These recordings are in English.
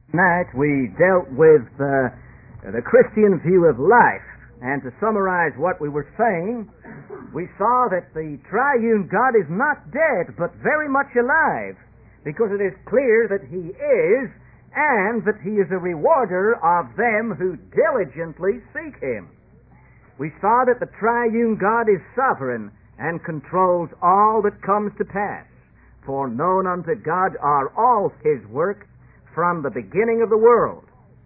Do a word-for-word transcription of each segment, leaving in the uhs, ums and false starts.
Tonight we dealt with uh, the Christian view of life, and to summarize what we were saying, we saw that the triune God is not dead, but very much alive, because it is clear that He is, and that He is a rewarder of them who diligently seek Him. We saw that the triune God is sovereign and controls all that comes to pass, for known unto God are all His works from the beginning of the world.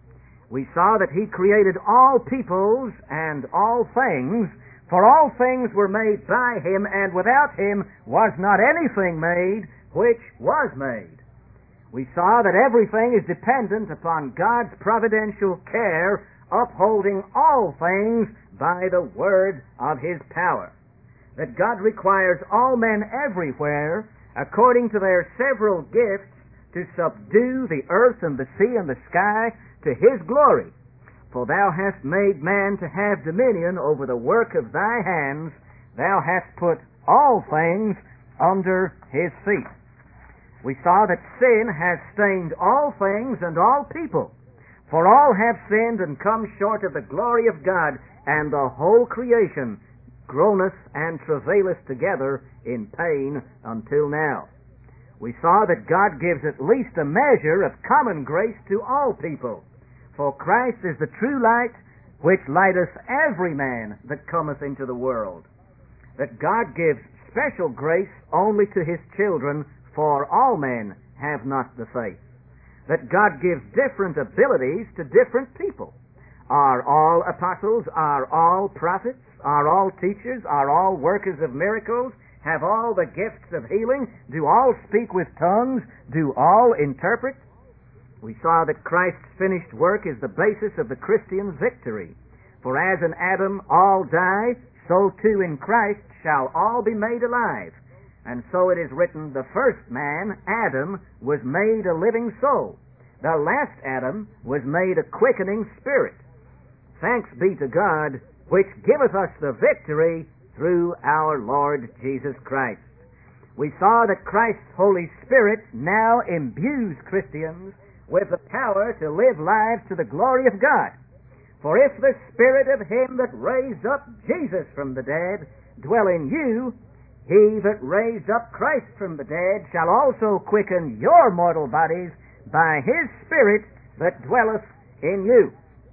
We saw that He created all peoples and all things, for all things were made by Him, and without Him was not anything made which was made. We saw that everything is dependent upon God's providential care, upholding all things by the word of His power. That God requires all men everywhere, according to their several gifts, to subdue the earth and the sea and the sky to His glory. For Thou hast made man to have dominion over the work of Thy hands. Thou hast put all things under His feet. We saw that sin has stained all things and all people. For all have sinned and come short of the glory of God, and the whole creation groaneth and travaileth together in pain until now. We saw that God gives at least a measure of common grace to all people. For Christ is the true light, which lighteth every man that cometh into the world. That God gives special grace only to His children, for all men have not the faith. That God gives different abilities to different people. Are all apostles? Are all prophets? Are all teachers? Are all workers of miracles? Have all the gifts of healing? Do all speak with tongues? Do all interpret? We saw that Christ's finished work is the basis of the Christian's victory. For as in Adam all die, so too in Christ shall all be made alive. And so it is written, the first man, Adam, was made a living soul. The last Adam was made a quickening spirit. Thanks be to God, which giveth us the victory through our Lord Jesus Christ. We saw that Christ's Holy Spirit now imbues Christians with the power to live lives to the glory of God. For if the Spirit of Him that raised up Jesus from the dead dwell in you, He that raised up Christ from the dead shall also quicken your mortal bodies by His Spirit that dwelleth in you.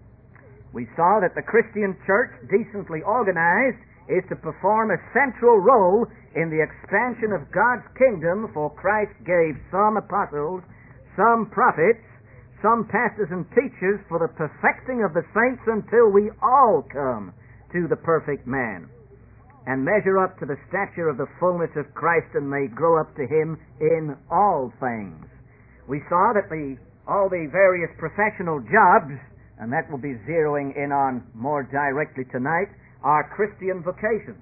We saw that the Christian church, decently organized, is to perform a central role in the expansion of God's kingdom, for Christ gave some apostles, some prophets, some pastors and teachers for the perfecting of the saints until we all come to the perfect man and measure up to the stature of the fullness of Christ and may grow up to Him in all things. We saw that the all the various professional jobs, and that will be zeroing in on more directly tonight, are Christian vocations.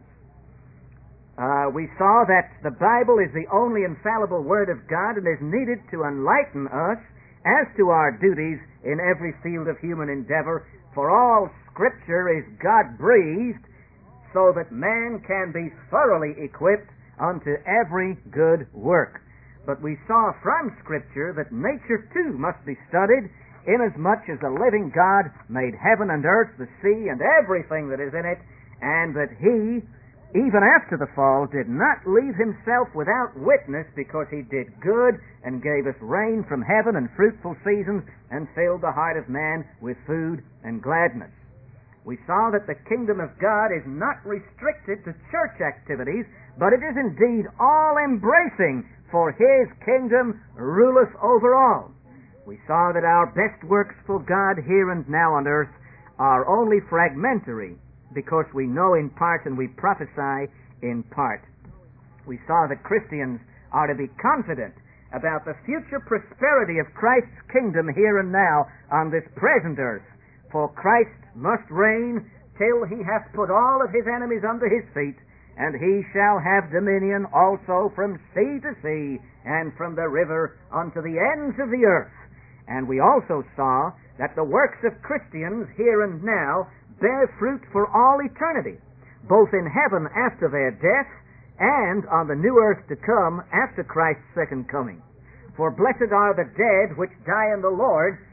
Uh, we saw that the Bible is the only infallible Word of God and is needed to enlighten us as to our duties in every field of human endeavor, for all Scripture is God-breathed, so that man can be thoroughly equipped unto every good work. But we saw from Scripture that nature too must be studied, inasmuch as the living God made heaven and earth, the sea, and everything that is in it, and that He, even after the fall, did not leave Himself without witness, because He did good and gave us rain from heaven and fruitful seasons and filled the heart of man with food and gladness. We saw that the kingdom of God is not restricted to church activities, but it is indeed all-embracing, for His kingdom ruleth over all. We saw that our best works for God here and now on earth are only fragmentary, because we know in part and we prophesy in part. We saw that Christians are to be confident about the future prosperity of Christ's kingdom here and now on this present earth, for Christ must reign till He hath put all of His enemies under His feet, and He shall have dominion also from sea to sea, and from the river unto the ends of the earth. And we also saw that the works of Christians here and now bear fruit for all eternity, both in heaven after their death and on the new earth to come after Christ's second coming. For blessed are the dead which die in the Lord,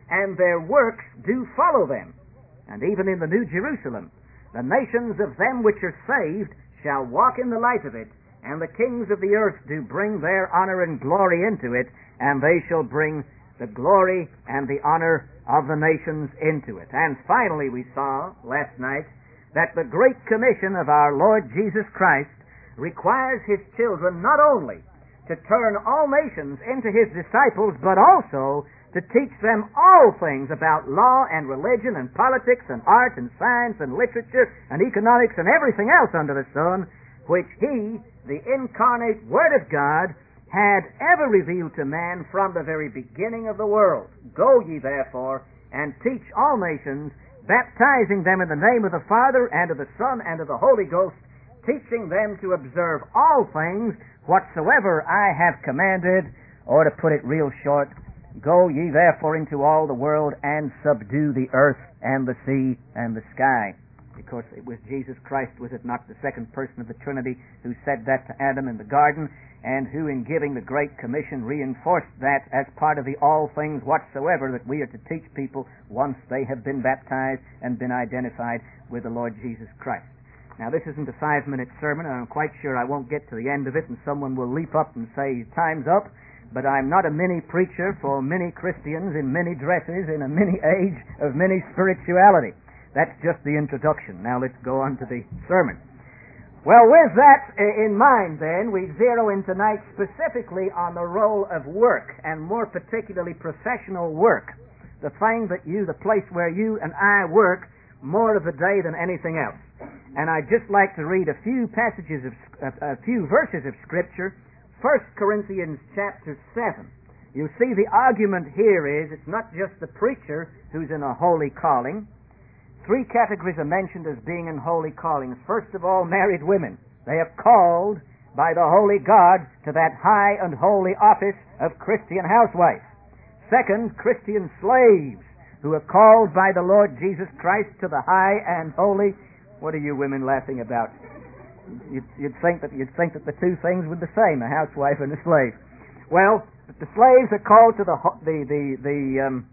and their works do follow them. And even in the New Jerusalem, the nations of them which are saved shall walk in the light of it, and the kings of the earth do bring their honor and glory into it, and they shall bring the glory and the honor of the nations into it. And finally we saw last night that the great commission of our Lord Jesus Christ requires His children not only to turn all nations into His disciples, but also to teach them all things about law and religion and politics and art and science and literature and economics and everything else under the sun, which He, the incarnate Word of God, had ever revealed to man from the very beginning of the world. Go ye therefore and teach all nations, baptizing them in the name of the Father and of the Son and of the Holy Ghost, teaching them to observe all things whatsoever I have commanded, or to put it real short, go ye therefore into all the world and subdue the earth and the sea and the sky. Because it was Jesus Christ, was it not, the second person of the Trinity, who said that to Adam in the garden, and who in giving the Great Commission reinforced that as part of the all things whatsoever that we are to teach people once they have been baptized and been identified with the Lord Jesus Christ. Now, this isn't a five-minute sermon, and I'm quite sure I won't get to the end of it, and someone will leap up and say, time's up, but I'm not a mini preacher for many Christians in many dresses in a mini age of many spirituality. That's just the introduction. Now let's go on to the sermon. Well, with that in mind, then, we zero in tonight specifically on the role of work, and more particularly professional work. The thing that you, the place where you and I work more of the day than anything else. And I'd just like to read a few passages of, a few verses of Scripture. First Corinthians chapter seven. You see, the argument here is it's not just the preacher who's in a holy calling. Three categories are mentioned as being in holy callings. First of all, married women. They are called by the holy God to that high and holy office of Christian housewife. Second, Christian slaves who are called by the Lord Jesus Christ to the high and holy. What are you women laughing about? You'd, you'd think that you'd think that the two things were the same, a housewife and a slave. Well, the slaves are called to the the the the, um,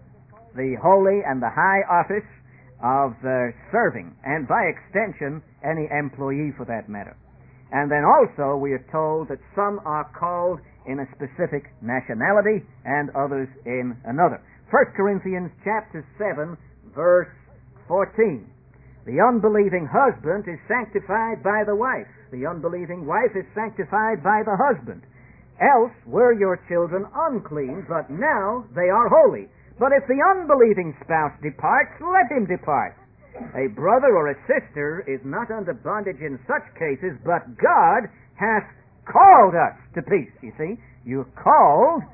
the holy and the high office of uh, serving, and by extension, any employee for that matter. And then also we are told that some are called in a specific nationality and others in another. First Corinthians chapter seven, verse fourteen. The unbelieving husband is sanctified by the wife. The unbelieving wife is sanctified by the husband. Else were your children unclean, but now they are holy. But if the unbelieving spouse departs, let him depart. A brother or a sister is not under bondage in such cases, but God hath called us to peace. You see, you're called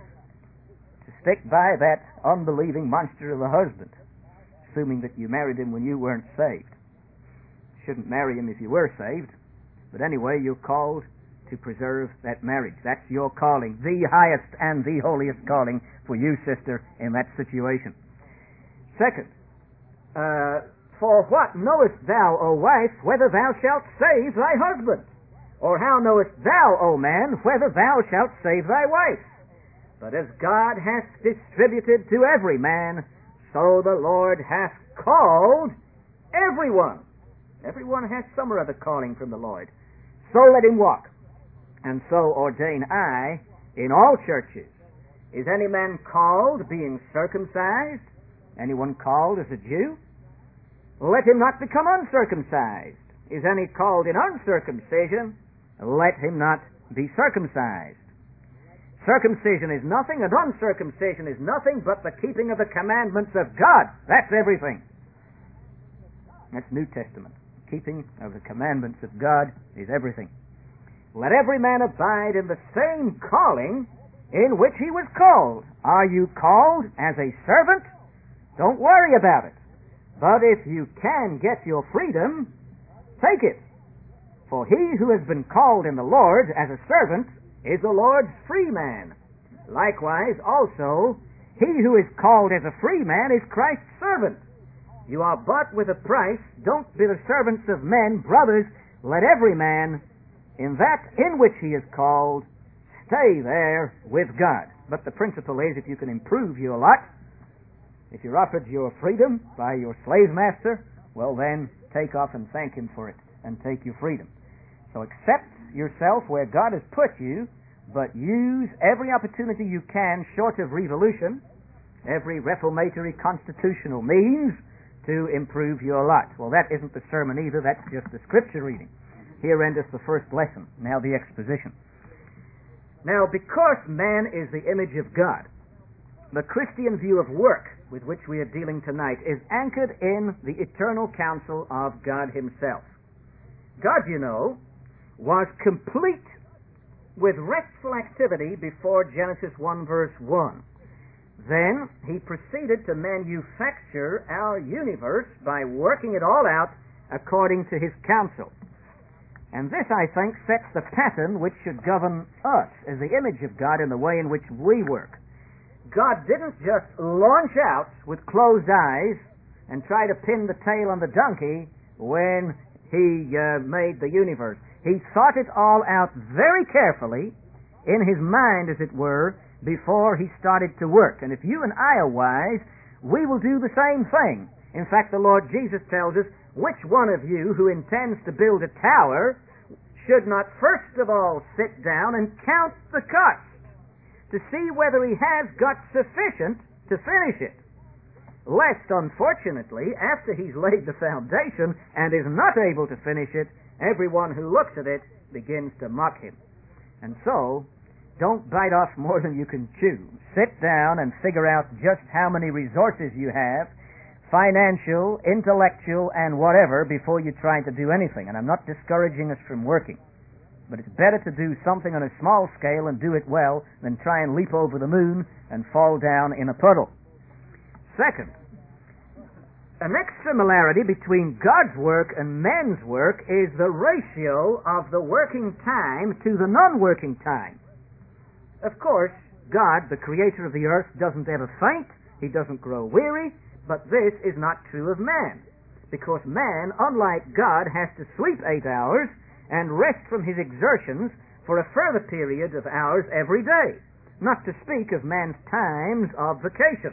to stick by that unbelieving monster of a husband, assuming that you married him when you weren't saved. Shouldn't marry him if you were saved. But anyway, you're called to preserve that marriage. That's your calling, the highest and the holiest calling for you, sister, in that situation. Second, uh, for what knowest thou, O wife, whether thou shalt save thy husband? Or how knowest thou, O man, whether thou shalt save thy wife? But as God hath distributed to every man, so the Lord hath called everyone. Everyone has some or other calling from the Lord. So let him walk. And so ordain I in all churches. Is any man called being circumcised? Anyone called as a Jew? Let him not become uncircumcised. Is any called in uncircumcision? Let him not be circumcised. Circumcision is nothing, and uncircumcision is nothing but the keeping of the commandments of God. That's everything. That's New Testament. Keeping of the commandments of God is everything. Let every man abide in the same calling in which he was called. Are you called as a servant? Don't worry about it. But if you can get your freedom, take it. For he who has been called in the Lord as a servant is the Lord's free man. Likewise, also, he who is called as a free man is Christ's servant. You are bought with a price. Don't be the servants of men. Brothers, let every man, in that in which he is called, stay there with God. But the principle is, if you can improve your lot, If you're offered your freedom by your slave master, well then, take off and thank him for it, and take your freedom. So accept yourself where God has put you, but use every opportunity you can, short of revolution, every reformatory constitutional means to improve your lot. Well, that isn't the sermon either, that's just the scripture reading. Here endeth the first lesson, now the exposition. Now, because man is the image of God, the Christian view of work with which we are dealing tonight is anchored in the eternal counsel of God himself. God, you know, was complete with restful activity before Genesis one verse one. Then he proceeded to manufacture our universe by working it all out according to his counsel. And this, I think, sets the pattern which should govern us as the image of God in the way in which we work. God didn't just launch out with closed eyes and try to pin the tail on the donkey when he uh, made the universe. He thought it all out very carefully in his mind, as it were, before he started to work. And if you and I are wise, we will do the same thing. In fact, the Lord Jesus tells us, which one of you who intends to build a tower should not first of all sit down and count the cost to see whether he has got sufficient to finish it, lest, unfortunately, after he's laid the foundation and is not able to finish it, everyone who looks at it begins to mock him. And so, don't bite off more than you can chew. Sit down and figure out just how many resources you have, financial, intellectual, and whatever, before you try to do anything. And I'm not discouraging us from working. But it's better to do something on a small scale and do it well than try and leap over the moon and fall down in a puddle. Second, the next similarity between God's work and men's work is the ratio of the working time to the non-working time. Of course, God, the creator of the earth, doesn't ever faint, he doesn't grow weary, but this is not true of man, because man, unlike God, has to sleep eight hours and rest from his exertions for a further period of hours every day, not to speak of man's times of vacation.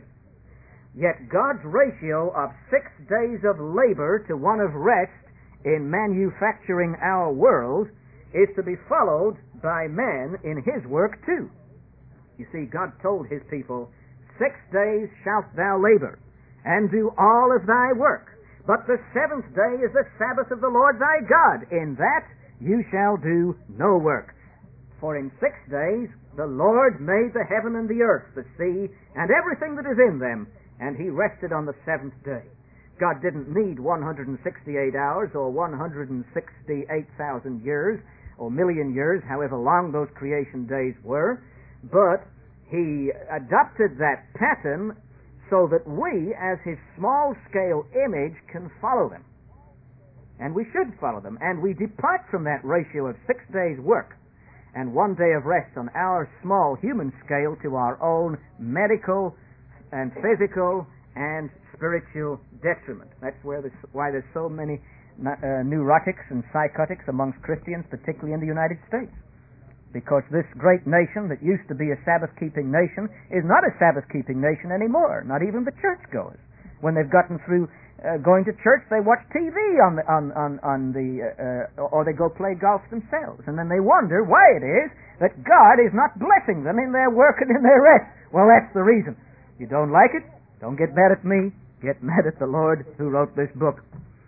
Yet God's ratio of six days of labor to one of rest in manufacturing our world is to be followed by men in his work too. You see, God told his people, six days shalt thou labor, and do all of thy work, but the seventh day is the Sabbath of the Lord thy God. In that you shall do no work. For in six days the Lord made the heaven and the earth, the sea, and everything that is in them, and he rested on the seventh day. God didn't need one hundred sixty-eight hours or one hundred sixty-eight thousand years or million years, however long those creation days were, but he adopted that pattern so that we, as his small-scale image, can follow them. And we should follow them. And we depart from that ratio of six days' work and one day of rest on our small human scale to our own medical and physical and spiritual detriment. That's where there's, why there's so many uh, neurotics and psychotics amongst Christians, particularly in the United States. Because this great nation that used to be a Sabbath-keeping nation is not a Sabbath-keeping nation anymore, not even the churchgoers. When they've gotten through uh, going to church, they watch T V on the, on, on, on the uh, or they go play golf themselves. And then they wonder why it is that God is not blessing them in their work and in their rest. Well, that's the reason. You don't like it? Don't get mad at me. Get mad at the Lord who wrote this book.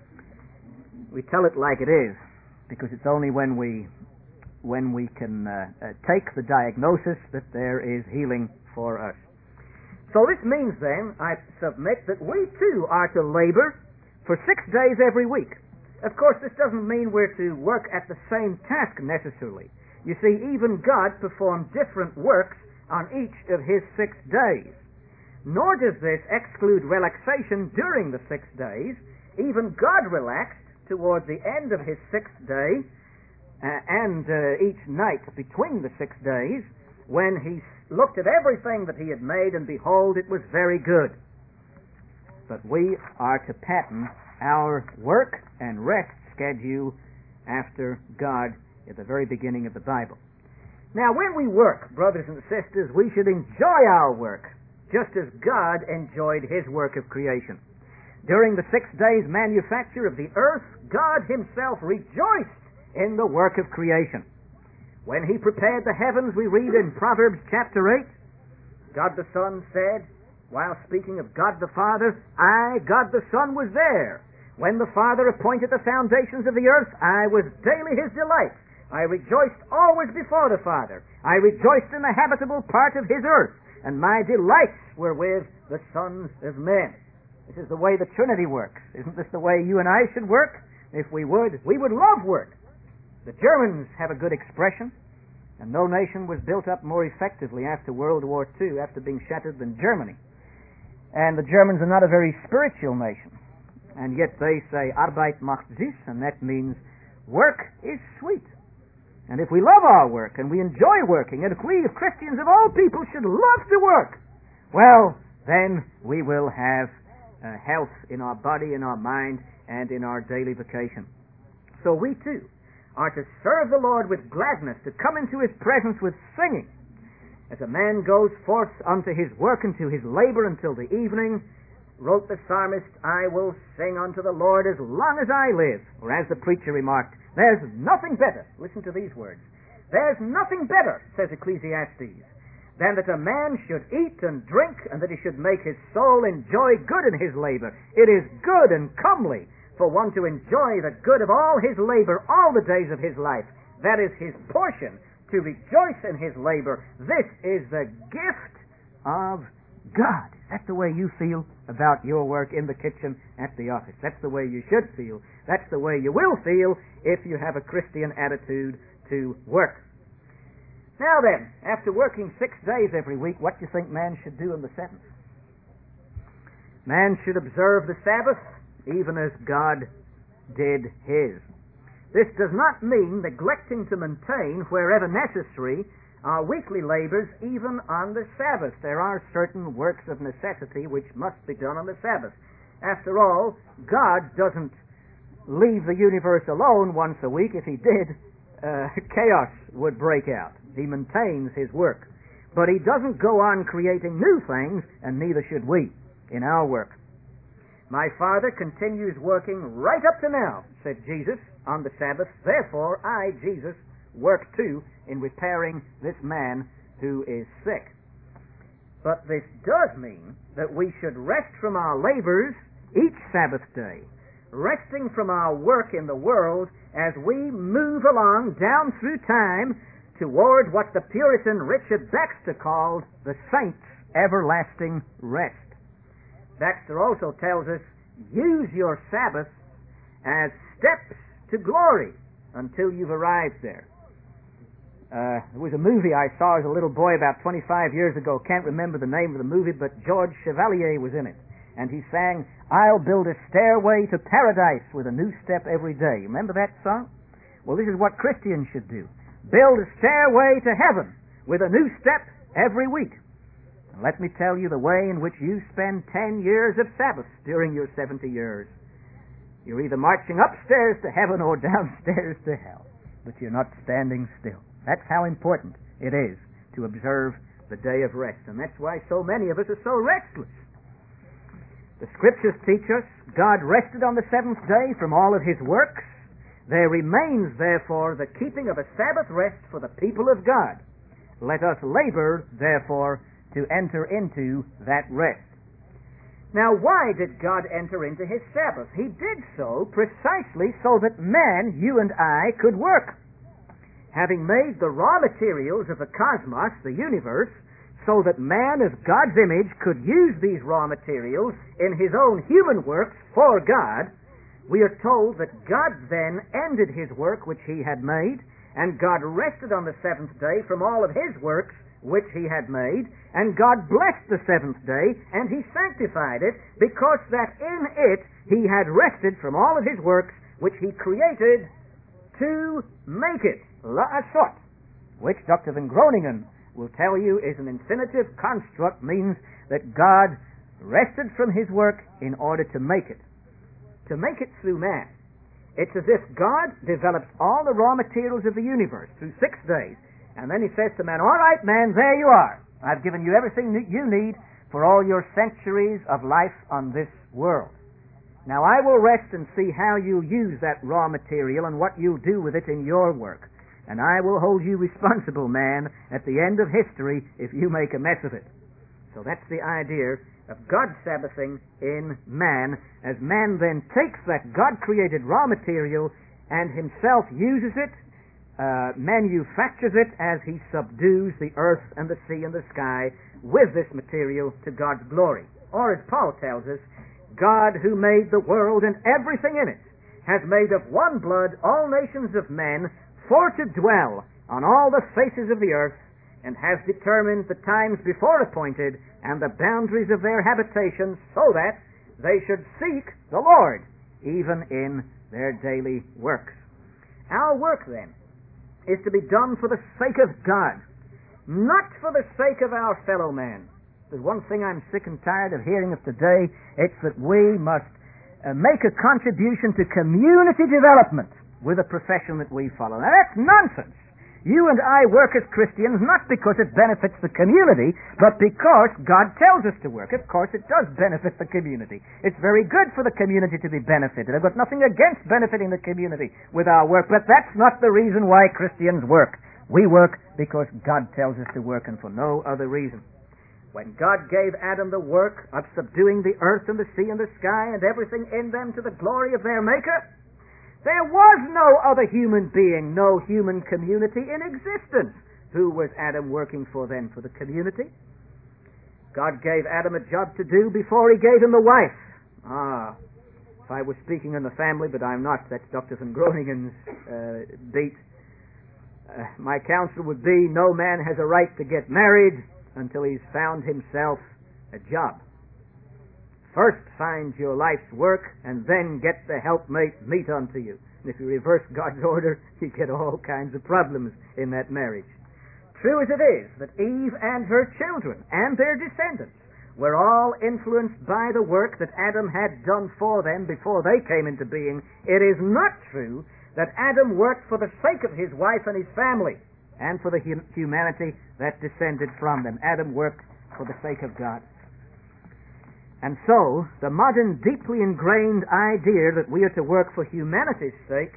We tell it like it is, because it's only when we when we can uh, uh, take the diagnosis that there is healing for us. So this means then, I submit, that we too are to labor for six days every week. Of course, this doesn't mean we're to work at the same task necessarily. You see, even God performed different works on each of his six days. Nor does this exclude relaxation during the six days. Even God relaxed toward the end of his sixth day uh, and uh, each night between the six days, when he looked at everything that he had made, and behold, it was very good. But we are to pattern our work and rest schedule after God at the very beginning of the Bible. Now, when we work, brothers and sisters, we should enjoy our work just as God enjoyed His work of creation. During the six days' manufacture of the earth, God Himself rejoiced in the work of creation. When He prepared the heavens, we read in Proverbs chapter eight, God the Son said, while speaking of God the Father, I, God the Son, was there. When the Father appointed the foundations of the earth, I was daily His delight. I rejoiced always before the Father. I rejoiced in the habitable part of His earth, and my delights were with the sons of men. This is the way the Trinity works. Isn't this the way you and I should work? If we would, we would love work. The Germans have a good expression, and no nation was built up more effectively after World War Two, after being shattered, than Germany. And the Germans are not a very spiritual nation. And yet they say, Arbeit macht süß, and that means work is sweet. And if we love our work, and we enjoy working, and if we, as Christians of all people, should love to work, well, then we will have uh, health in our body, in our mind, and in our daily vocation. So we too are to serve the Lord with gladness, to come into His presence with singing. As a man goes forth unto his work, unto his labor, until the evening, wrote the psalmist, I will sing unto the Lord as long as I live. Or as the preacher remarked, there's nothing better, listen to these words, there's nothing better, says Ecclesiastes, than that a man should eat and drink, and that he should make his soul enjoy good in his labor. It is good and comely for one to enjoy the good of all his labor all the days of his life. That is his portion, to rejoice in his labor. This is the gift of God. That's the way you feel about your work in the kitchen, at the office. That's the way you should feel. That's the way you will feel if you have a Christian attitude to work. Now then, after working six days every week, what do you think man should do on the seventh? Man should observe the Sabbath even as God did His. This does not mean neglecting to maintain, wherever necessary, our weekly labors even on the Sabbath. There are certain works of necessity which must be done on the Sabbath. After all, God doesn't leave the universe alone once a week. If He did, uh, chaos would break out. He maintains His work. But He doesn't go on creating new things, and neither should we in our work. My Father continues working right up to now, said Jesus, on the Sabbath. Therefore, I, Jesus, work too in repairing this man who is sick. But this does mean that we should rest from our labors each Sabbath day, resting from our work in the world as we move along down through time toward what the Puritan Richard Baxter called the saints' everlasting rest. Baxter also tells us, use your Sabbath as steps to glory until you've arrived there. Uh, there was a movie I saw as a little boy about twenty-five years ago. Can't remember the name of the movie, but George Chevalier was in it. And he sang, I'll build a stairway to paradise with a new step every day. Remember that song? Well, this is what Christians should do. Build a stairway to heaven with a new step every week. And let me tell you the way in which you spend ten years of Sabbaths during your seventy years. You're either marching upstairs to heaven or downstairs to hell. But you're not standing still. That's how important it is to observe the day of rest. And that's why so many of us are so restless. The Scriptures teach us God rested on the seventh day from all of His works. There remains, therefore, the keeping of a Sabbath rest for the people of God. Let us labor, therefore, to enter into that rest. Now, why did God enter into His Sabbath? He did so precisely so that man, you and I, could work. Having made the raw materials of the cosmos, the universe, so that man, as God's image, could use these raw materials in his own human works for God, we are told that God then ended His work which He had made, and God rested on the seventh day from all of His works which He had made, and God blessed the seventh day, and He sanctified it, because that in it He had rested from all of His works which He created to make it. La'asot, which Doctor Van Groningen will tell you is an infinitive construct, means that God rested from His work in order to make it. To make it through man. It's as if God develops all the raw materials of the universe through six days, and then He says to man, all right, man, there you are. I've given you everything that you need for all your centuries of life on this world. Now I will rest and see how you use that raw material and what you do with it in your work. And I will hold you responsible, man, at the end of history if you make a mess of it. So that's the idea of God Sabbathing in man, as man then takes that God-created raw material and himself uses it, uh, manufactures it as he subdues the earth and the sea and the sky with this material to God's glory. Or as Paul tells us, God who made the world and everything in it has made of one blood all nations of men for to dwell on all the faces of the earth, and has determined the times before appointed and the boundaries of their habitations, so that they should seek the Lord, even in their daily works. Our work, then, is to be done for the sake of God, not for the sake of our fellow man. There's one thing I'm sick and tired of hearing of today. It's that we must uh, make a contribution to community development with a profession that we follow. Now that's nonsense. You and I work as Christians not because it benefits the community, but because God tells us to work. Of course, it does benefit the community. It's very good for the community to be benefited. I've got nothing against benefiting the community with our work, but that's not the reason why Christians work. We work because God tells us to work and for no other reason. When God gave Adam the work of subduing the earth and the sea and the sky and everything in them to the glory of their Maker, there was no other human being, no human community in existence. Who was Adam working for then? For the community? God gave Adam a job to do before he gave him a wife. Ah, if I was speaking in the family, but I'm not. That's Doctor Van Groningen's uh, beat. Uh, my counsel would be, no man has a right to get married until he's found himself a job. First find your life's work, and then get the helpmate meet unto you. And if you reverse God's order, you get all kinds of problems in that marriage. True as it is that Eve and her children and their descendants were all influenced by the work that Adam had done for them before they came into being, it is not true that Adam worked for the sake of his wife and his family and for the hum- humanity that descended from them. Adam worked for the sake of God. And so, the modern deeply ingrained idea that we are to work for humanity's sake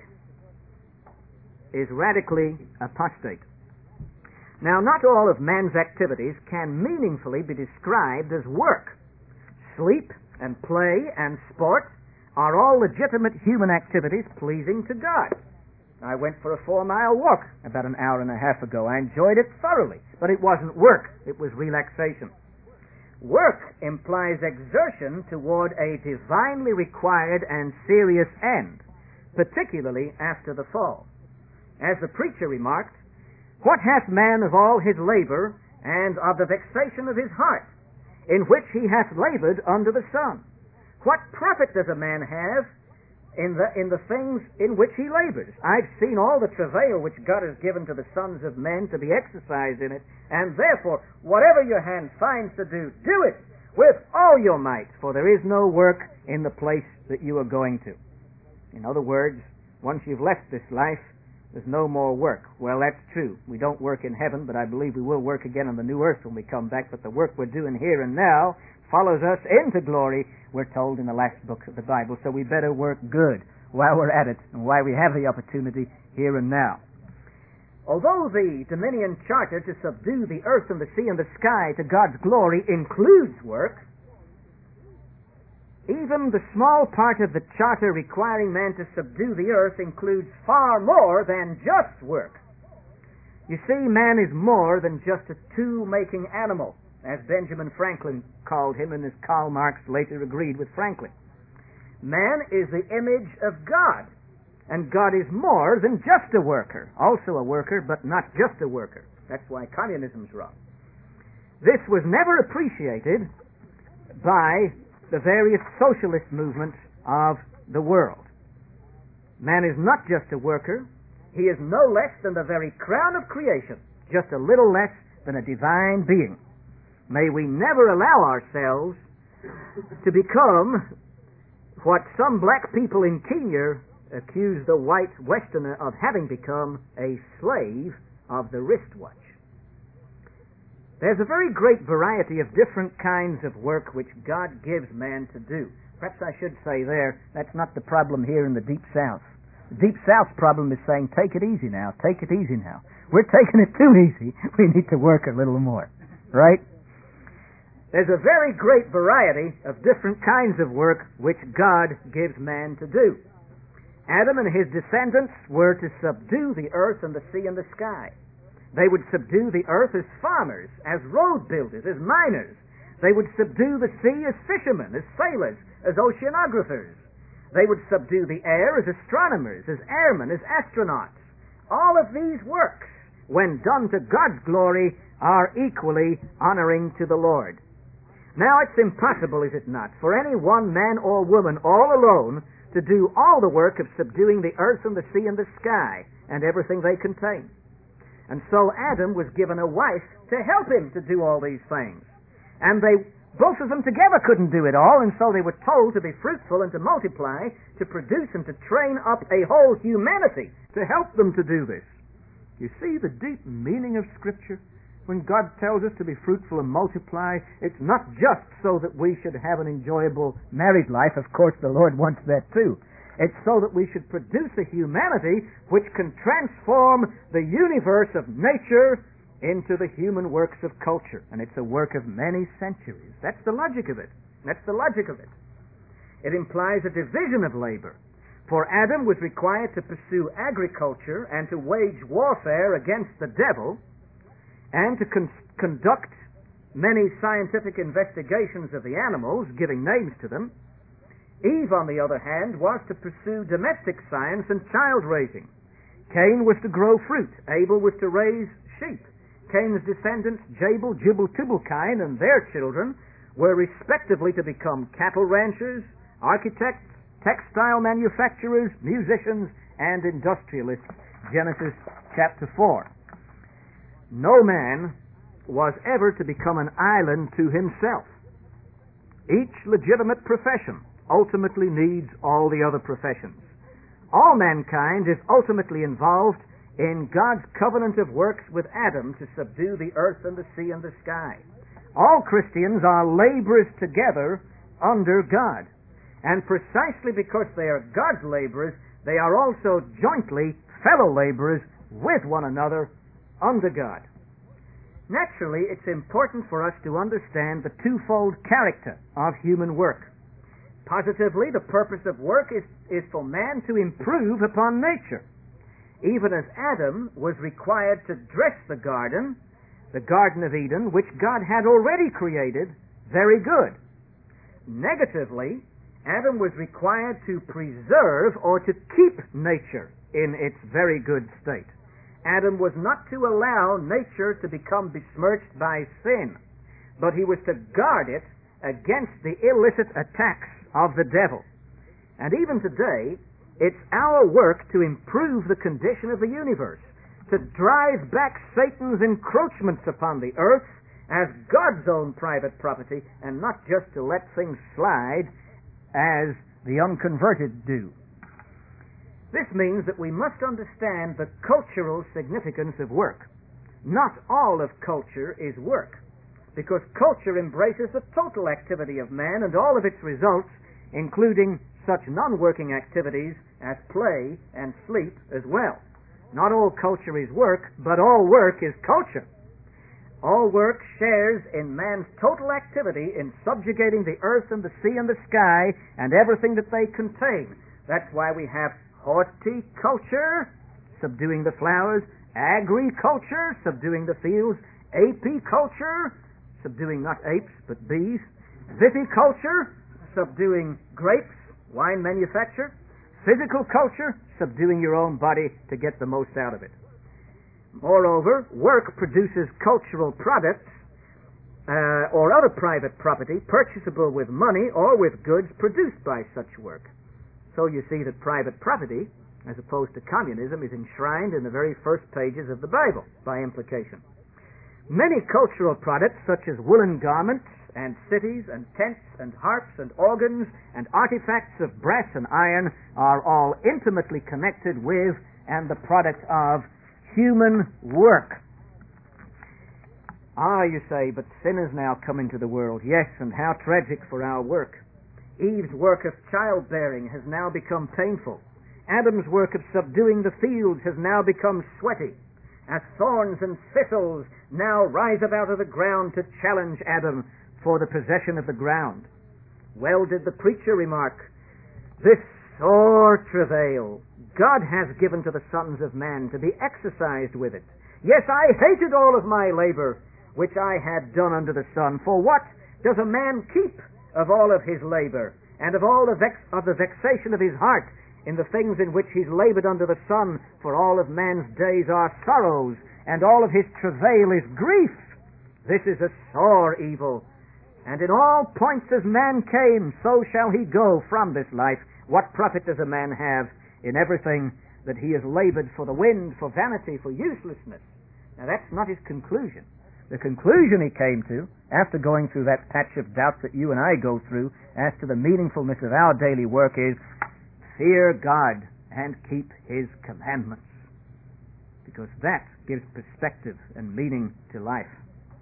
is radically apostate. Now, not all of man's activities can meaningfully be described as work. Sleep and play and sport are all legitimate human activities pleasing to God. I went for a four-mile walk about an hour and a half ago. I enjoyed it thoroughly, but it wasn't work. It was relaxation. Work implies exertion toward a divinely required and serious end, particularly after the fall. As the preacher remarked, what hath man of all his labor and of the vexation of his heart, in which he hath labored under the sun? What profit does a man have in the in the things in which he labors? I've seen all the travail which God has given to the sons of men to be exercised in it, and therefore, whatever your hand finds to do, do it with all your might, for there is no work in the place that you are going to. In other words, once you've left this life, there's no more work. Well, that's true. We don't work in heaven, but I believe we will work again on the new earth when we come back. But the work we're doing here and now follows us into glory, we're told in the last books of the Bible. So we better work good while we're at it and while we have the opportunity here and now. Although the Dominion Charter to subdue the earth and the sea and the sky to God's glory includes work, even the small part of the charter requiring man to subdue the earth includes far more than just work. You see, man is more than just a tool-making animal, as Benjamin Franklin called him, and as Karl Marx later agreed with Franklin. Man is the image of God, and God is more than just a worker. Also a worker, but not just a worker. That's why communism's wrong. This was never appreciated by the various socialist movements of the world. Man is not just a worker. He is no less than the very crown of creation, just a little less than a divine being. May we never allow ourselves to become what some black people in Kenya accuse the white Westerner of having become, a slave of the wristwatch. There's a very great variety of different kinds of work which God gives man to do. Perhaps I should say there, that's not the problem here in the Deep South. The Deep South's problem is saying, take it easy now, take it easy now. We're taking it too easy. We need to work a little more. Right? There's a very great variety of different kinds of work which God gives man to do. Adam and his descendants were to subdue the earth and the sea and the sky. They would subdue the earth as farmers, as road builders, as miners. They would subdue the sea as fishermen, as sailors, as oceanographers. They would subdue the air as astronomers, as airmen, as astronauts. All of these works, when done to God's glory, are equally honoring to the Lord. Now, it's impossible, is it not, for any one man or woman all alone to do all the work of subduing the earth and the sea and the sky and everything they contain. And so Adam was given a wife to help him to do all these things. And they, both of them together couldn't do it all, and so they were told to be fruitful and to multiply, to produce and to train up a whole humanity to help them to do this. You see the deep meaning of Scripture? When God tells us to be fruitful and multiply, it's not just so that we should have an enjoyable married life. Of course, the Lord wants that too. It's so that we should produce a humanity which can transform the universe of nature into the human works of culture. And it's a work of many centuries. That's the logic of it. That's the logic of it. It implies a division of labor. For Adam was required to pursue agriculture and to wage warfare against the devil, and to con- conduct many scientific investigations of the animals, giving names to them. Eve, on the other hand, was to pursue domestic science and child raising. Cain was to grow fruit. Abel was to raise sheep. Cain's descendants, Jabal, Jubal, Tubal-Cain, and their children were respectively to become cattle ranchers, architects, textile manufacturers, musicians, and industrialists. Genesis chapter four. No man was ever to become an island to himself. Each legitimate profession ultimately needs all the other professions. All mankind is ultimately involved in God's covenant of works with Adam to subdue the earth and the sea and the sky. All Christians are laborers together under God. And precisely because they are God's laborers, they are also jointly fellow laborers with one another under God. Naturally, it's important for us to understand the twofold character of human work. Positively, the purpose of work is, is for man to improve upon nature. Even as Adam was required to dress the garden, the Garden of Eden, which God had already created, very good. Negatively, Adam was required to preserve or to keep nature in its very good state. Adam was not to allow nature to become besmirched by sin, but he was to guard it against the illicit attacks of the devil. And even today, it's our work to improve the condition of the universe, to drive back Satan's encroachments upon the earth as God's own private property, and not just to let things slide as the unconverted do. This means that we must understand the cultural significance of work. Not all of culture is work, because culture embraces the total activity of man and all of its results, including such non-working activities as play and sleep as well. Not all culture is work, but all work is culture. All work shares in man's total activity in subjugating the earth and the sea and the sky and everything that they contain. That's why we have horticulture, subduing the flowers, agriculture, subduing the fields, apiculture, subduing not apes but bees, viticulture, subduing grapes, wine manufacture, physical culture, subduing your own body to get the most out of it. Moreover, work produces cultural products uh, or other private property purchasable with money or with goods produced by such work. So you see that private property, as opposed to communism, is enshrined in the very first pages of the Bible, by implication. Many cultural products, such as woolen garments and cities and tents and harps and organs and artifacts of brass and iron, are all intimately connected with and the product of human work. Ah, you say, but sin has now come into the world. Yes, and how tragic for our work. Eve's work of childbearing has now become painful. Adam's work of subduing the fields has now become sweaty, as thorns and thistles now rise up out of the ground to challenge Adam for the possession of the ground. Well did the preacher remark, this sore travail God has given to the sons of man to be exercised with it. Yes, I hated all of my labor which I had done under the sun. For what does a man keep of all of his labor, and of all the vex- of the vexation of his heart in the things in which he's labored under the sun? For all of man's days are sorrows, and all of his travail is grief. This is a sore evil. And in all points as man came, so shall he go from this life. What profit does a man have in everything that he has labored for the wind, for vanity, for uselessness? Now that's not his conclusion. The conclusion he came to, after going through that patch of doubt that you and I go through as to the meaningfulness of our daily work, is fear God and keep His commandments. Because that gives perspective and meaning to life.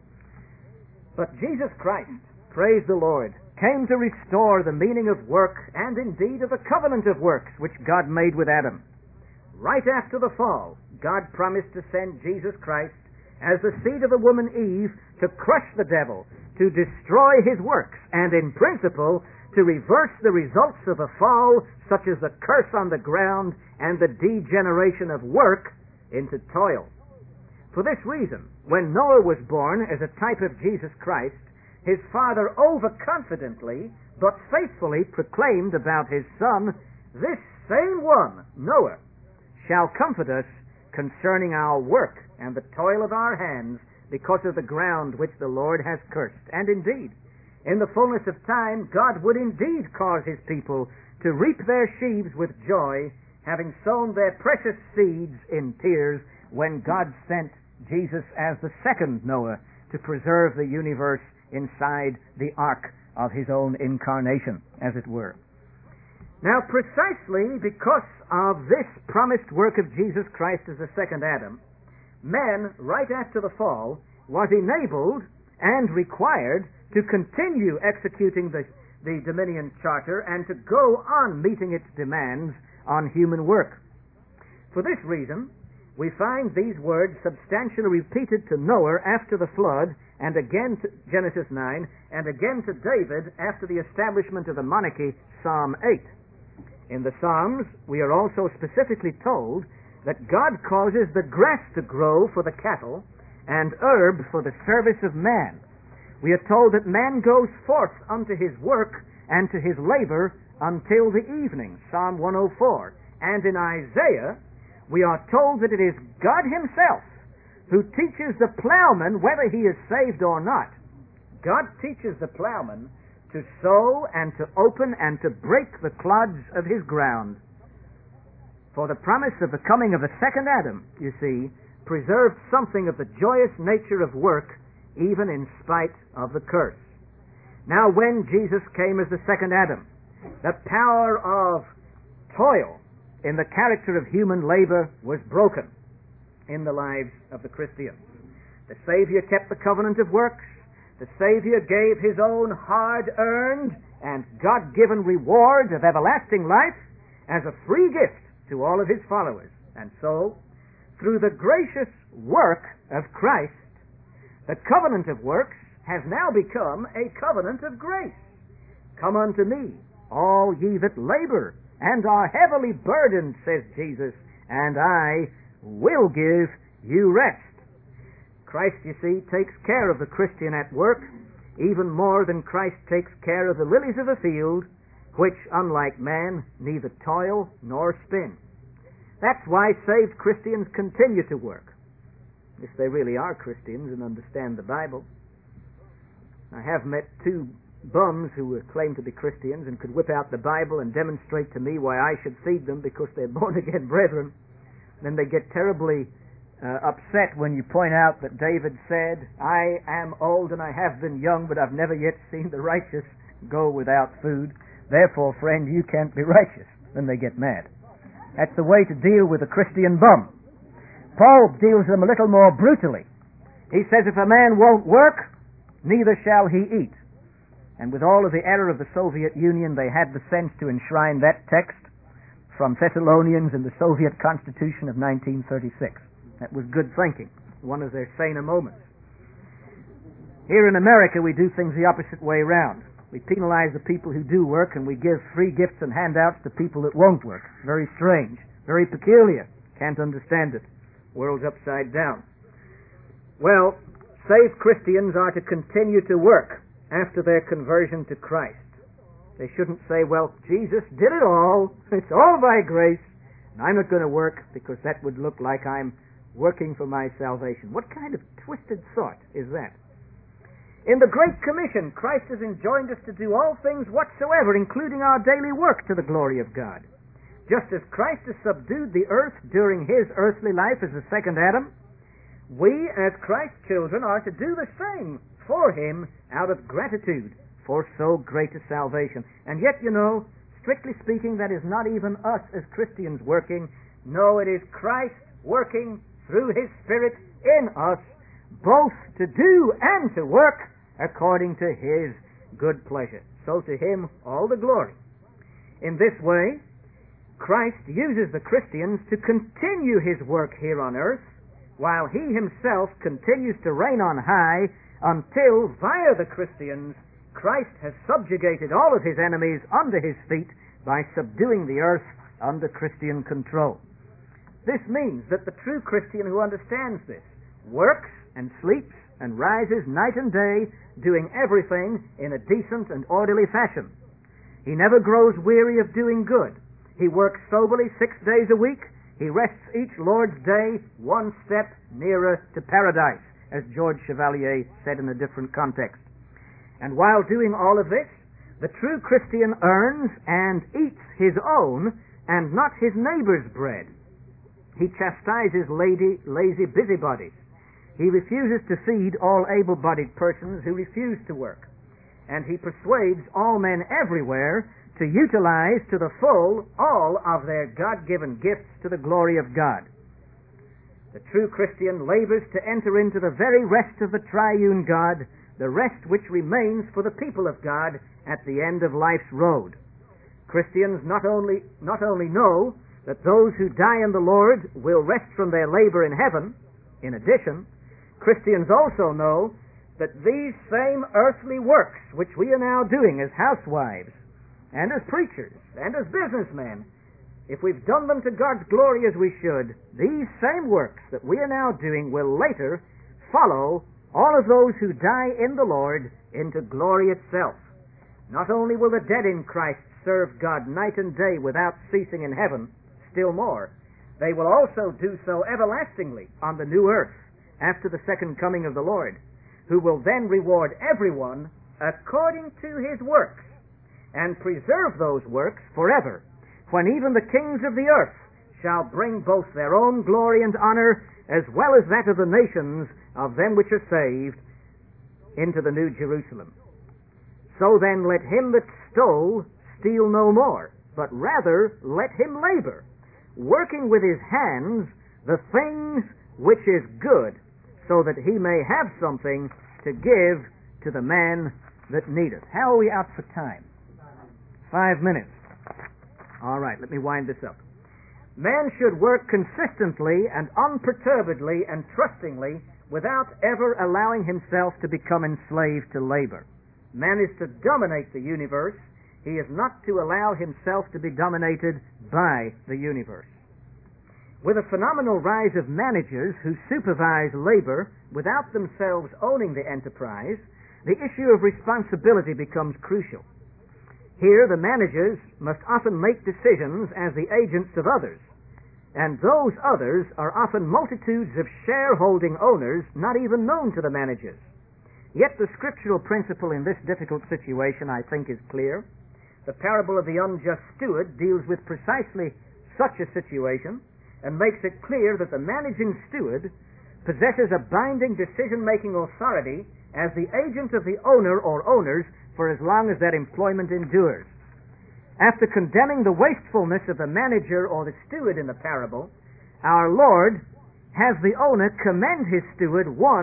But Jesus Christ, praise the Lord, came to restore the meaning of work and indeed of the covenant of works which God made with Adam. Right after the fall, God promised to send Jesus Christ as the seed of the woman Eve to crush the devil, to destroy his works, and in principle to reverse the results of a fall such as the curse on the ground and the degeneration of work into toil. For this reason, when Noah was born as a type of Jesus Christ, his father overconfidently but faithfully proclaimed about his son, "This same one, Noah, shall comfort us concerning our work and the toil of our hands, because of the ground which the Lord has cursed." And indeed, in the fullness of time, God would indeed cause His people to reap their sheaves with joy, having sown their precious seeds in tears, when God sent Jesus as the second Noah to preserve the universe inside the ark of His own incarnation, as it were. Now, precisely because of this promised work of Jesus Christ as the second Adam, man, right after the fall, was enabled and required to continue executing the, the Dominion Charter and to go on meeting its demands on human work. For this reason, we find these words substantially repeated to Noah after the flood, and again to Genesis nine, and again to David after the establishment of the monarchy, Psalm eight. In the Psalms, we are also specifically told that God causes the grass to grow for the cattle and herb for the service of man. We are told that man goes forth unto his work and to his labor until the evening, Psalm one oh four. And in Isaiah, we are told that it is God Himself who teaches the plowman whether he is saved or not. God teaches the plowman to sow and to open and to break the clods of his ground. For the promise of the coming of the second Adam, you see, preserved something of the joyous nature of work, even in spite of the curse. Now, when Jesus came as the second Adam, the power of toil in the character of human labor was broken in the lives of the Christians. The Savior kept the covenant of works. The Savior gave His own hard-earned and God-given reward of everlasting life as a free gift to all of His followers. And so, through the gracious work of Christ, the covenant of works has now become a covenant of grace. Come unto me, all ye that labor and are heavily burdened, says Jesus, and I will give you rest. Christ, you see, takes care of the Christian at work, even more than Christ takes care of the lilies of the field, which, unlike man, neither toil nor spin. That's why saved Christians continue to work, if they really are Christians and understand the Bible. I have met two bums who claim to be Christians and could whip out the Bible and demonstrate to me why I should feed them because they're born-again brethren. Then they get terribly uh, upset when you point out that David said, I am old and I have been young, but I've never yet seen the righteous go without food. Therefore, friend, you can't be righteous. Then they get mad. That's the way to deal with a Christian bum. Paul deals with them a little more brutally. He says, if a man won't work, neither shall he eat. And with all of the error of the Soviet Union, they had the sense to enshrine that text from Thessalonians in the Soviet Constitution of nineteen thirty-six. That was good thinking, one of their saner moments. Here in America, we do things the opposite way around. We penalize the people who do work, and we give free gifts and handouts to people that won't work. Very strange, very peculiar. Can't understand it. World's upside down. Well, saved Christians are to continue to work after their conversion to Christ. They shouldn't say, well, Jesus did it all. It's all by grace. And I'm not going to work because that would look like I'm working for my salvation. What kind of twisted thought is that? In the Great Commission, Christ has enjoined us to do all things whatsoever, including our daily work, to the glory of God. Just as Christ has subdued the earth during his earthly life as the second Adam, we, as Christ's children, are to do the same for him out of gratitude for so great a salvation. And yet, you know, strictly speaking, that is not even us as Christians working. No, it is Christ working through his Spirit in us, both to do and to work according to his good pleasure. So to him all the glory. In this way, Christ uses the Christians to continue his work here on earth, while he himself continues to reign on high until, via the Christians, Christ has subjugated all of his enemies under his feet by subduing the earth under Christian control. This means that the true Christian who understands this works and sleeps and rises night and day, doing everything in a decent and orderly fashion. He never grows weary of doing good. He works soberly six days a week. He rests each Lord's day one step nearer to paradise, as George Chevalier said in a different context. And while doing all of this, the true Christian earns and eats his own and not his neighbor's bread. He chastises lady, lazy busybodies. He refuses to feed all able-bodied persons who refuse to work. And he persuades all men everywhere to utilize to the full all of their God-given gifts to the glory of God. The true Christian labors to enter into the very rest of the triune God, the rest which remains for the people of God at the end of life's road. Christians not only, not only know that those who die in the Lord will rest from their labor in heaven, in addition, Christians also know that these same earthly works which we are now doing as housewives, and as preachers, and as businessmen, if we've done them to God's glory as we should, these same works that we are now doing will later follow all of those who die in the Lord into glory itself. Not only will the dead in Christ serve God night and day without ceasing in heaven, still more, they will also do so everlastingly on the new earth after the second coming of the Lord, who will then reward everyone according to his works, and preserve those works forever, when even the kings of the earth shall bring both their own glory and honor, as well as that of the nations of them which are saved, into the New Jerusalem. So then let him that stole steal no more, but rather let him labor, working with his hands the things which is good, so that he may have something to give to the man that needeth. How are we out for time? Five minutes. All right, let me wind this up. Man should work consistently and unperturbedly and trustingly without ever allowing himself to become enslaved to labor. Man is to dominate the universe. He is not to allow himself to be dominated by the universe. With a phenomenal rise of managers who supervise labor without themselves owning the enterprise, the issue of responsibility becomes crucial. Here, the managers must often make decisions as the agents of others, and those others are often multitudes of shareholding owners not even known to the managers. Yet the scriptural principle in this difficult situation, I think, is clear. The parable of the unjust steward deals with precisely such a situation and makes it clear that the managing steward possesses a binding decision-making authority as the agent of the owner or owners for as long as that employment endures. After condemning the wastefulness of the manager or the steward in the parable, our Lord has the owner commend his steward, one,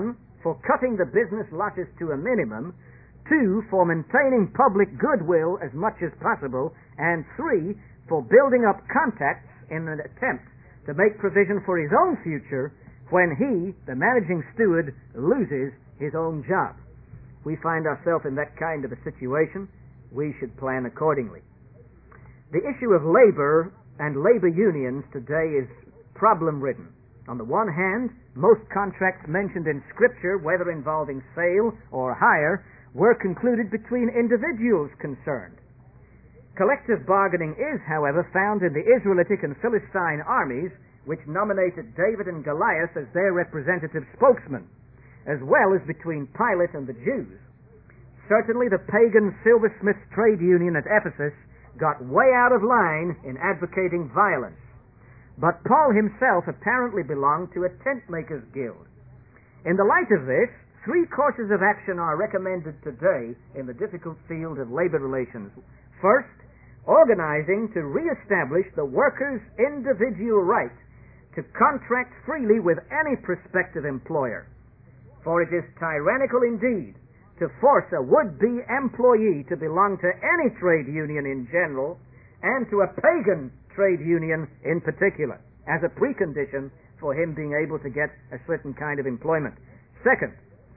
for cutting the business losses to a minimum, two, for maintaining public goodwill as much as possible, and three, for building up contacts in an attempt to make provision for his own future when he, the managing steward, loses his own job. If we find ourselves in that kind of a situation, we should plan accordingly. The issue of labor and labor unions today is problem-ridden. On the one hand, most contracts mentioned in Scripture, whether involving sale or hire, were concluded between individuals concerned. Collective bargaining is, however, found in the Israelitic and Philistine armies, which nominated David and Goliath as their representative spokesmen, as well as between Pilate and the Jews. Certainly the pagan silversmith trade union at Ephesus got way out of line in advocating violence. But Paul himself apparently belonged to a tent-makers' guild. In the light of this, three courses of action are recommended today in the difficult field of labor relations. First, organizing to re-establish the workers' individual right to contract freely with any prospective employer. For it is tyrannical indeed to force a would-be employee to belong to any trade union in general and to a pagan trade union in particular as a precondition for him being able to get a certain kind of employment. Second,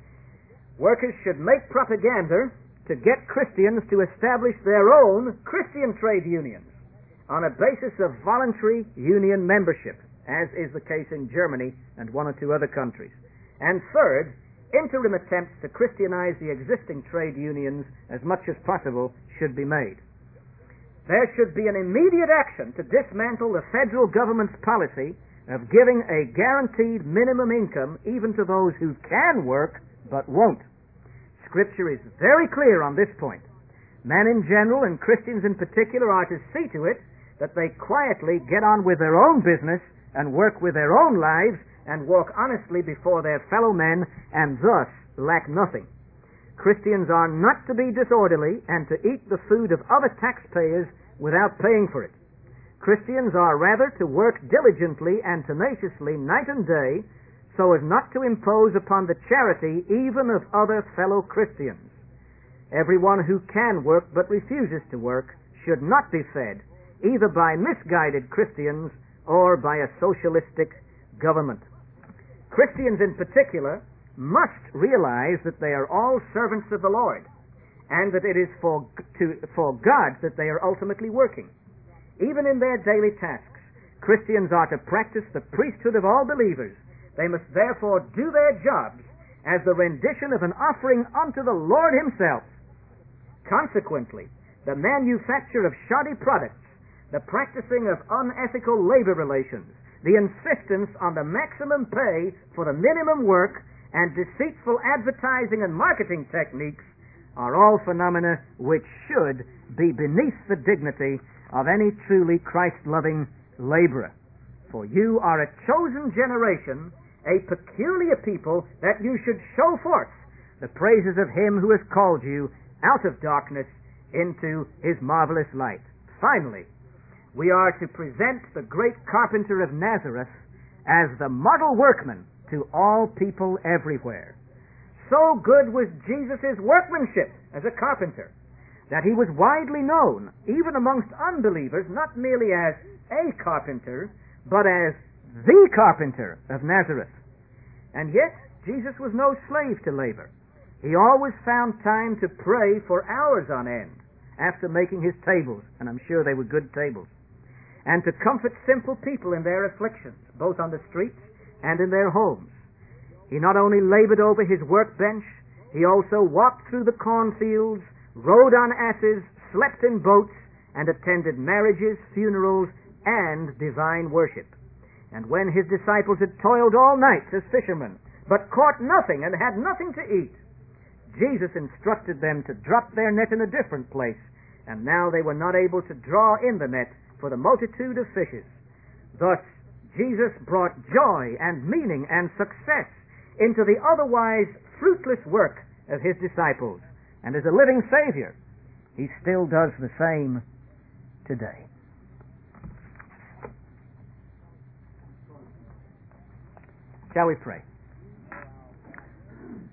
workers should make propaganda to get Christians to establish their own Christian trade unions on a basis of voluntary union membership, as is the case in Germany and one or two other countries. And third, interim attempts to Christianize the existing trade unions as much as possible should be made. There should be an immediate action to dismantle the federal government's policy of giving a guaranteed minimum income even to those who can work but won't. Scripture is very clear on this point. Men in general and Christians in particular are to see to it that they quietly get on with their own business and work with their own lives and walk honestly before their fellow men and thus lack nothing. Christians are not to be disorderly and to eat the food of other taxpayers without paying for it. Christians are rather to work diligently and tenaciously night and day so as not to impose upon the charity even of other fellow Christians. Everyone who can work but refuses to work should not be fed either by misguided Christians or by a socialistic government. Christians in particular must realize that they are all servants of the Lord and that it is for, to, for God that they are ultimately working. Even in their daily tasks, Christians are to practice the priesthood of all believers. They must therefore do their jobs as the rendition of an offering unto the Lord Himself. Consequently, the manufacture of shoddy products, the practicing of unethical labor relations, the insistence on the maximum pay for the minimum work, and deceitful advertising and marketing techniques are all phenomena which should be beneath the dignity of any truly Christ-loving laborer. For you are a chosen generation, a peculiar people, that you should show forth the praises of Him who has called you out of darkness into His marvelous light. Finally, we are to present the great carpenter of Nazareth as the model workman to all people everywhere. So good was Jesus' workmanship as a carpenter that He was widely known, even amongst unbelievers, not merely as a carpenter, but as the carpenter of Nazareth. And yet, Jesus was no slave to labor. He always found time to pray for hours on end after making His tables, and I'm sure they were good tables, and to comfort simple people in their afflictions, both on the streets and in their homes. He not only labored over his workbench, he also walked through the cornfields, rode on asses, slept in boats, and attended marriages, funerals, and divine worship. And when his disciples had toiled all night as fishermen, but caught nothing and had nothing to eat, Jesus instructed them to drop their net in a different place, and now they were not able to draw in the net for the multitude of fishes. Thus, Jesus brought joy and meaning and success into the otherwise fruitless work of his disciples. And as a living Savior, he still does the same today. Shall we pray?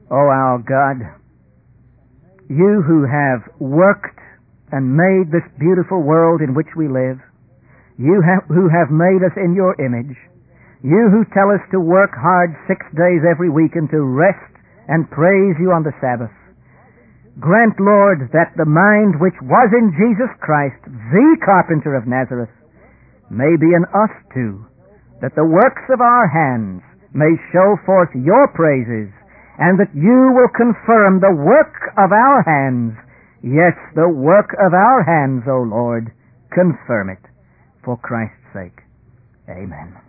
O our God, you who have worked and made this beautiful world in which we live, you have, who have made us in your image, you who tell us to work hard six days every week and to rest and praise you on the Sabbath, grant, Lord, that the mind which was in Jesus Christ, the carpenter of Nazareth, may be in us too, that the works of our hands may show forth your praises, and that you will confirm the work of our hands. Yes, the work of our hands, O Lord, confirm it. For Christ's sake. Amen.